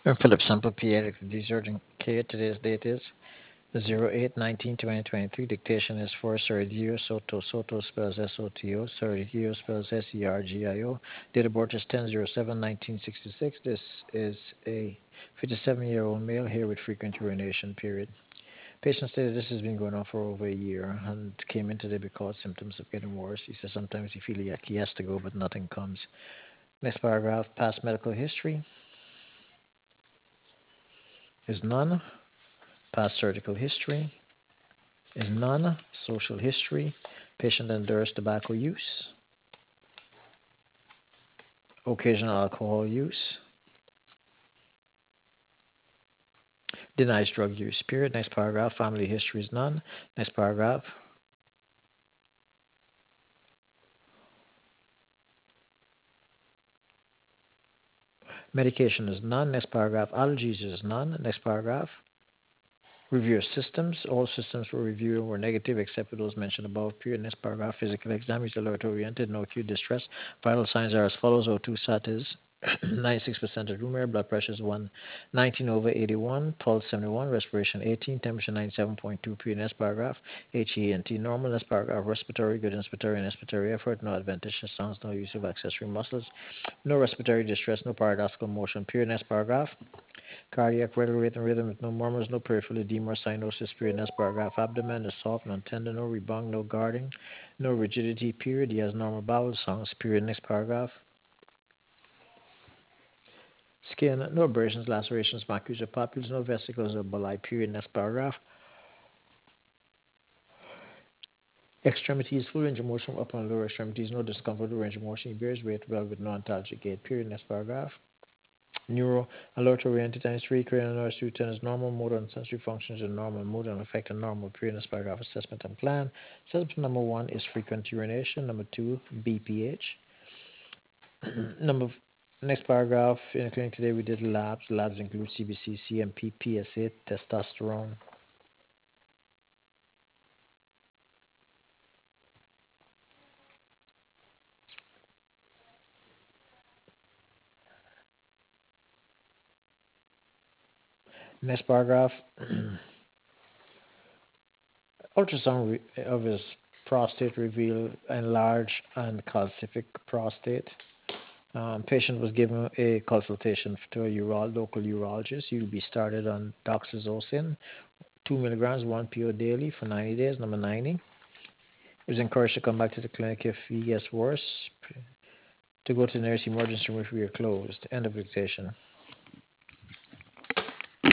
I'm Philip Sample, pediatric disease urgent care. Today's date is 08/19/2023. Dictation is for Sergio Soto. Soto spells S-O-T-O. Sergio spells S-E-R-G-I-O. Date of birth is 10/07/1966. This is a 57-year-old male here with frequent urination, period. Patient stated this has been going on for over a year and came in today because symptoms are getting worse. He says sometimes he feels like he has to go, but nothing comes. Next paragraph, past medical history is none. Past surgical history is none. Social history. Patient endures tobacco use. Occasional alcohol use. Denies drug use. Period. Next paragraph. Family history is none. Next paragraph. Medication is none. Next paragraph. Allergies is none. Next paragraph. Review systems. All systems were reviewed and were negative except for those mentioned above. Period. Next paragraph. Physical exam is alert oriented. No acute distress. Vital signs are as follows. O2 sat is 96% of room air. Blood pressure is 119/81. Pulse 71. Respiration 18. Temperature 97.2. Period. Next paragraph. HENT normal. Next paragraph. Respiratory good. Inspiratory and expiratory effort. No adventitious sounds. No use of accessory muscles. No respiratory distress. No paradoxical motion. Period. Next paragraph. Cardiac rate and rhythm with no murmurs, no peripheral edema or cyanosis, period. Next paragraph. Abdomen is soft, non-tender, no rebound, no guarding, no rigidity, period. He has normal bowel sounds, period. Next paragraph. Skin, no abrasions, lacerations, macules or papules, no vesicles or bulli, period. Next paragraph. Extremities, full range of motion, upper and lower extremities, no discomfort or range of motion. He bears weight well with no antalgic gait, period. Next paragraph. Neuro alert oriented times 3 cranial nerves 210 is normal, motor and sensory functions are normal, mood and affect a normal, period. Paragraph assessment and plan. Assessment number 1 is frequent urination, number 2 BPH. number Next paragraph, in the clinic today we did labs. Labs include CBC, CMP, PSA, testosterone. Next paragraph, ultrasound of his prostate revealed enlarged and calcific prostate. Patient was given a consultation to a local urologist. You'll be started on doxazosin, 2 milligrams, 1 PO daily for 90 days. Number 90. He was encouraged to come back to the clinic if he gets worse, to go to the nearest emergency room if we are closed. End of dictation.